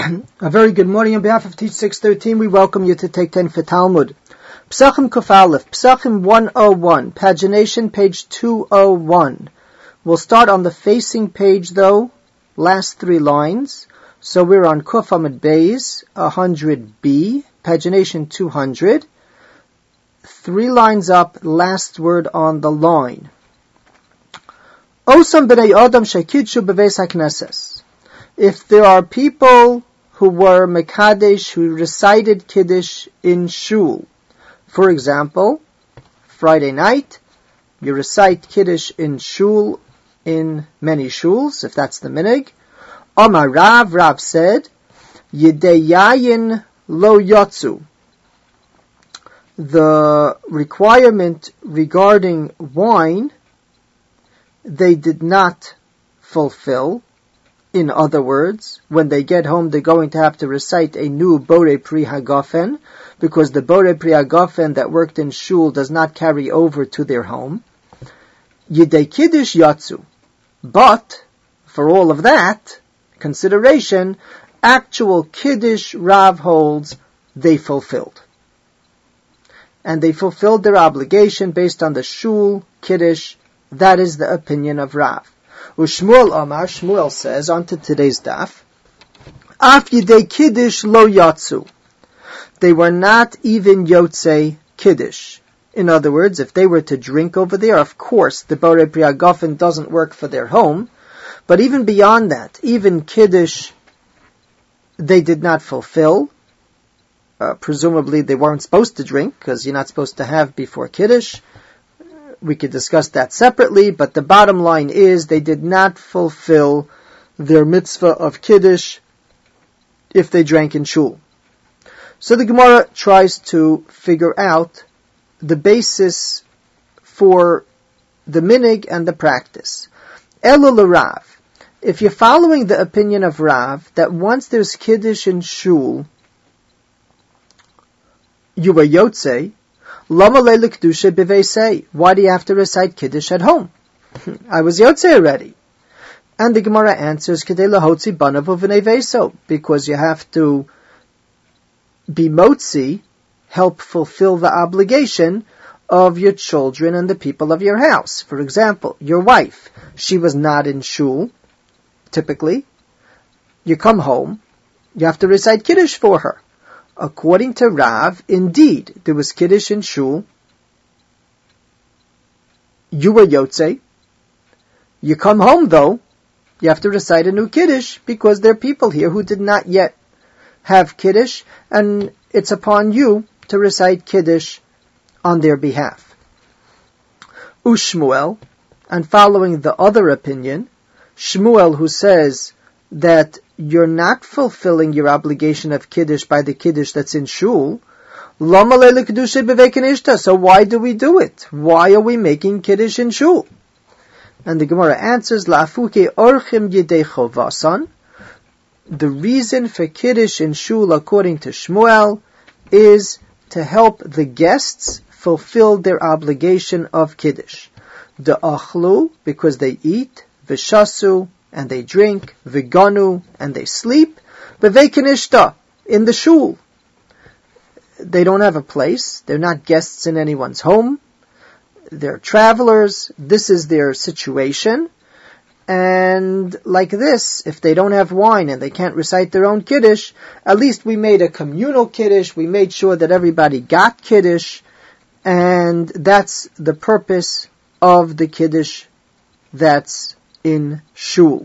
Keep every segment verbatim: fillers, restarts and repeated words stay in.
A very good morning on behalf of Teach six thirteen. We welcome you to Take ten for Talmud. Pesachim Kuf Aleph, Pesachim one oh one, pagination page two oh one. We'll start on the facing page though, last three lines. So we're on Kuf Amud Beis, one hundred B, pagination two hundred. Three lines up, last word on the line. Osam b'nei Adam shekidshu b'veis hakneses. If there are people who were Mekadesh, who recited Kiddush in Shul, for example, Friday night, you recite Kiddush in Shul, in many Shuls, if that's the minig. Omar Rav, Rav said, Yidei Yayin lo yotzu. The requirement regarding wine, they did not fulfill. In other words, when they get home, they're going to have to recite a new Borei Pri Hagafen, because the Borei Pri Hagafen that worked in Shul does not carry over to their home. Yidei Kiddush Yatzu. But, for all of that consideration, actual Kiddush Rav holds they fulfilled. And they fulfilled their obligation based on the Shul Kiddush. That is the opinion of Rav. Ushmuel Amar, Shmuel says, on to today's daf, Af Yidei Kiddush lo yatzu. They were not even Yotzei Kiddush. In other words, if they were to drink over there, of course, the Borei Pri Hagafen doesn't work for their home. But even beyond that, even Kiddush, they did not fulfill. Uh, presumably they weren't supposed to drink, because you're not supposed to have before Kiddush. We could discuss that separately, but the bottom line is they did not fulfill their mitzvah of Kiddush if they drank in Shul. So the Gemara tries to figure out the basis for the minig and the practice. Elul Rav. If you're following the opinion of Rav, that once there's Kiddush in Shul, you are Yotzei, Lama leile kedusha b'veisei. Why do you have to recite Kiddush at home? I was Yotzei already. And the Gemara answers, Kedei lahotzi banav uvnei veiso, because you have to be motzi, help fulfill the obligation of your children and the people of your house. For example, your wife, she was not in Shul, typically. You come home, you have to recite Kiddush for her. According to Rav, indeed, there was Kiddush in Shul. You were Yotzei. You come home, though, you have to recite a new Kiddush, because there are people here who did not yet have Kiddush, and it's upon you to recite Kiddush on their behalf. Ushmuel, and following the other opinion, Shmuel, who says that you're not fulfilling your obligation of Kiddush by the Kiddush that's in Shul, Lama leile kedusha b'vei kanishta. So why do we do it? Why are we making Kiddush in Shul? And the Gemara answers, La'afuke orchim yidei chovasan. The reason for Kiddush in Shul, according to Shmuel, is to help the guests fulfill their obligation of Kiddush. Da'achlu, because they eat, v'shasu, and they drink, v'ganu, and they sleep, b'vei kanishta, in the shul. They don't have a place, they're not guests in anyone's home, they're travelers, this is their situation, and like this, if they don't have wine and they can't recite their own Kiddush, at least we made a communal Kiddush, we made sure that everybody got Kiddush, and that's the purpose of the Kiddush that's in Shul.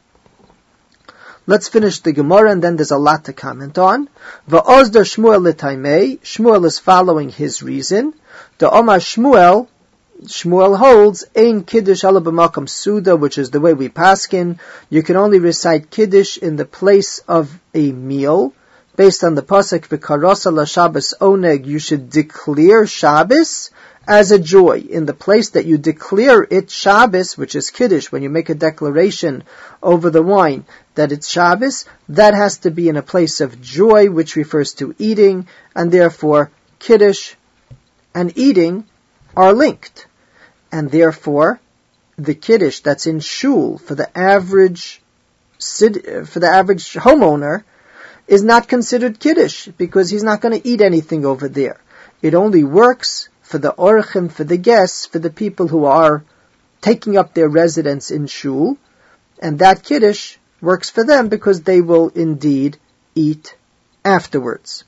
Let's finish the Gemara, and then there's a lot to comment on. Va'ozda Shmuel l'taimei. Shmuel is following his reason. The Omar Shmuel, Shmuel holds, Ein Kiddush ala b'makam suda, which is the way we paskin. You can only recite Kiddush in the place of a meal. Based on the pasuk, v'karasa la Shabbos oneg, you should declare Shabbos as a joy. In the place that you declare it Shabbos, which is Kiddush, when you make a declaration over the wine that it's Shabbos, that has to be in a place of joy, which refers to eating, and therefore Kiddush and eating are linked. And therefore, the Kiddush that's in Shul for the average for the average homeowner is not considered Kiddush, because he's not going to eat anything over there. It only works for the orchim, for the guests, for the people who are taking up their residence in shul, and that Kiddush works for them because they will indeed eat afterwards.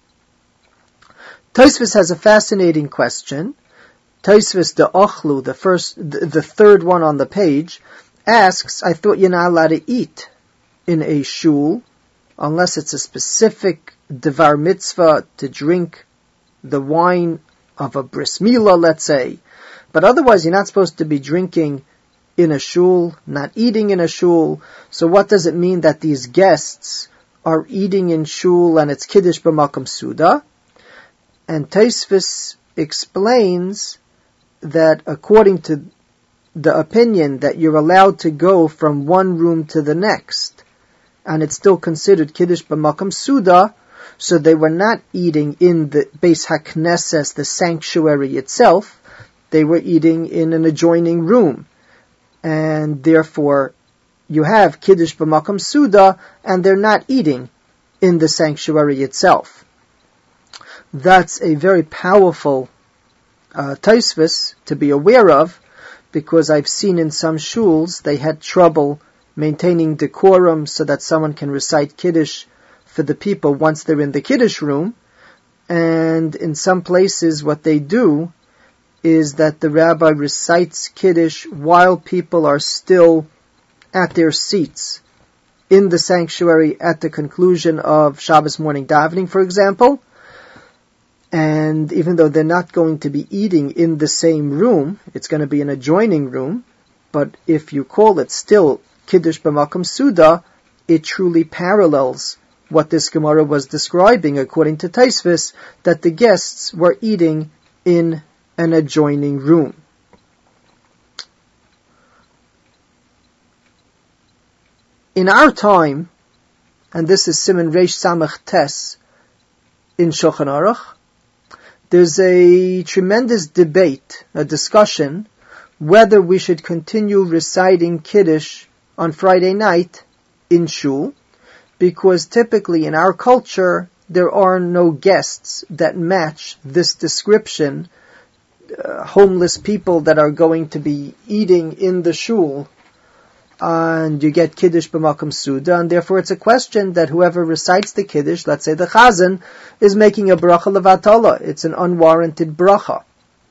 Tosfos has a fascinating question. Tosfos the Ochlu, the first, the, the third one on the page, asks, I thought you're not allowed to eat in a shul, unless it's a specific devar mitzvah to drink the wine of a bris milah, let's say. But otherwise you're not supposed to be drinking in a shul, not eating in a shul. So what does it mean that these guests are eating in shul and it's Kiddush b'makom suda? And Tosfos explains that according to the opinion that you're allowed to go from one room to the next, and it's still considered Kiddush b'makom suda, so they were not eating in the Beis HaKnesses, the sanctuary itself, they were eating in an adjoining room. And therefore, you have Kiddush b'makom suda, and they're not eating in the sanctuary itself. That's a very powerful uh, Tosfos to be aware of, because I've seen in some shuls they had trouble maintaining decorum so that someone can recite Kiddush for the people once they're in the Kiddush room. And in some places what they do is that the rabbi recites Kiddush while people are still at their seats in the sanctuary at the conclusion of Shabbos morning davening, for example. And even though they're not going to be eating in the same room, it's going to be an adjoining room, but if you call it still Kiddush b'makom suda, it truly parallels what this Gemara was describing, according to Tosfos, that the guests were eating in an adjoining room. In our time, and this is Siman Reish Samach Tes in Shulchan Aruch, there's a tremendous debate, a discussion, whether we should continue reciting Kiddush on Friday night in shul, because typically in our culture there are no guests that match this description, uh, homeless people that are going to be eating in the shul, and you get Kiddush b'makom suda, and therefore it's a question that whoever recites the Kiddush, let's say the Chazan, is making a bracha levatala. It's an unwarranted bracha.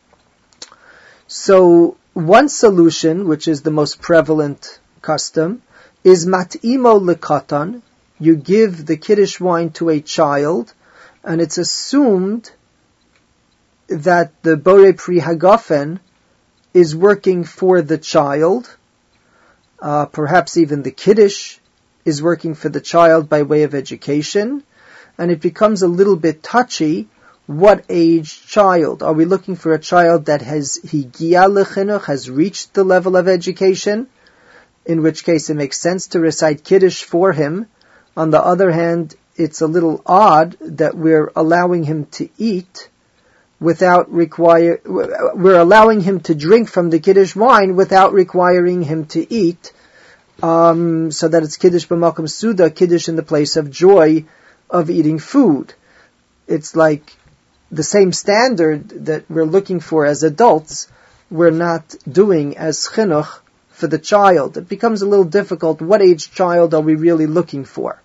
So one solution, which is the most prevalent custom, is mat'imo lekatan. You give the Kiddush wine to a child, and it's assumed that the Borei Pri Hagafen is working for the child. Uh, perhaps even the Kiddush is working for the child by way of education, and it becomes a little bit touchy. What age child? Are we looking for a child that has higia lechinuch, has reached the level of education, in which case it makes sense to recite Kiddush for him? On the other hand, it's a little odd that we're allowing him to eat without require, we're allowing him to drink from the Kiddush wine without requiring him to eat, um, so that it's Kiddush b'makom suda, Kiddush in the place of joy of eating food. It's like the same standard that we're looking for as adults, we're not doing as chinuch for the child. It becomes a little difficult. What age child are we really looking for?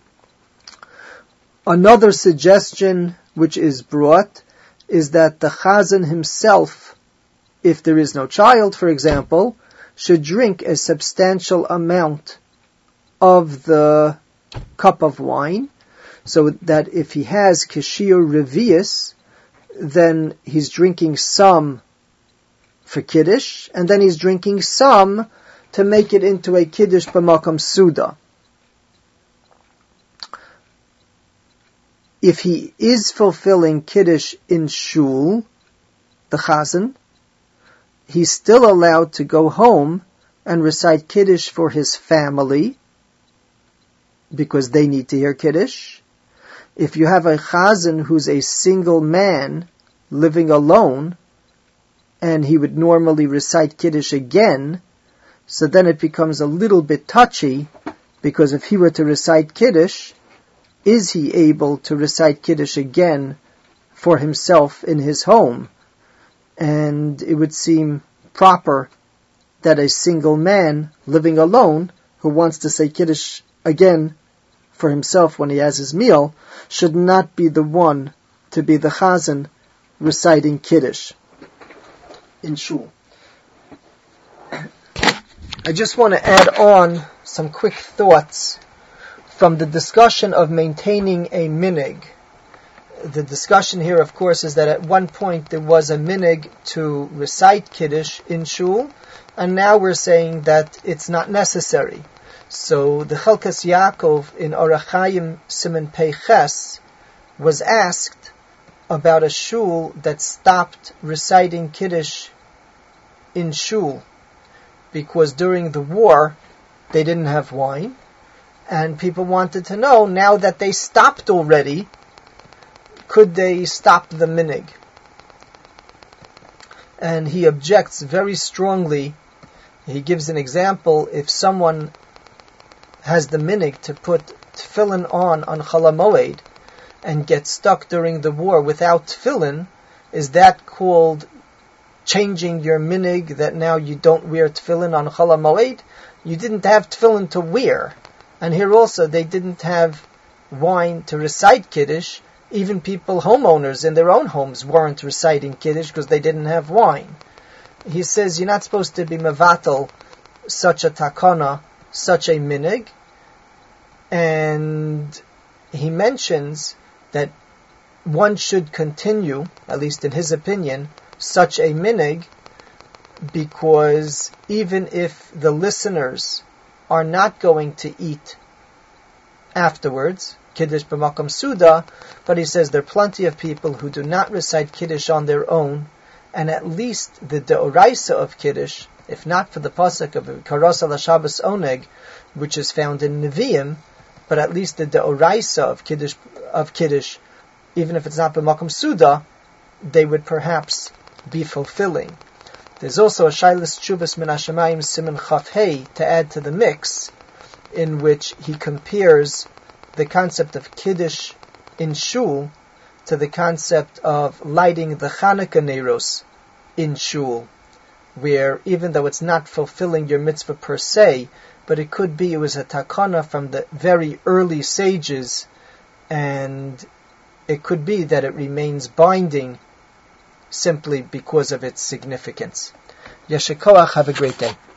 Another suggestion which is brought is that the Chazan himself, if there is no child, for example, should drink a substantial amount of the cup of wine, so that if he has Kashir Revius, then he's drinking some for Kiddush, and then he's drinking some to make it into a Kiddush b'makom suda. If he is fulfilling Kiddush in shul, the Chazan, he's still allowed to go home and recite Kiddush for his family, because they need to hear Kiddush. If you have a Chazan who's a single man living alone, and he would normally recite Kiddush again, so then it becomes a little bit touchy, because if he were to recite Kiddush, is he able to recite Kiddush again for himself in his home? And it would seem proper that a single man living alone who wants to say Kiddush again for himself when he has his meal should not be the one to be the chazan reciting Kiddush in shul. I just want to add on some quick thoughts from the discussion of maintaining a minig. The discussion here, of course, is that at one point there was a minig to recite Kiddush in shul, and now we're saying that it's not necessary. So the Chelkas Yaakov in Orach Chaim Siman Pei Ches was asked about a shul that stopped reciting Kiddush in shul because during the war they didn't have wine, and people wanted to know, now that they stopped already, could they stop the minig? And he objects very strongly. He gives an example. If someone has the minig to put tefillin on on Chol HaMoed and get stuck during the war without tefillin, is that called changing your minig, that now you don't wear tefillin on Chol HaMoed? You didn't have tefillin to wear. And here also they didn't have wine to recite Kiddush. Even people, homeowners in their own homes, weren't reciting Kiddush because they didn't have wine. He says you're not supposed to be mevatel such a takana, such a minig. And he mentions that one should continue, at least in his opinion, such a minig, because even if the listeners are not going to eat afterwards, Kiddush b'makom suda, but he says there are plenty of people who do not recite Kiddush on their own, and at least the deoraisa of Kiddush, if not for the pasuk of Karos al Shabbos Oneg, which is found in Nevi'im, but at least the deoraisa of Kiddush, of Kiddush, even if it's not b'makom suda, they would perhaps be fulfilling. There's also a Shailas Tshuvas Min HaShamayim Siman Chaf Hei to add to the mix, in which he compares the concept of Kiddush in shul to the concept of lighting the Chanukah Neiros in shul, where even though it's not fulfilling your mitzvah per se, but it could be it was a takana from the very early sages, and it could be that it remains binding simply because of its significance. Yeshikoach, have a great day.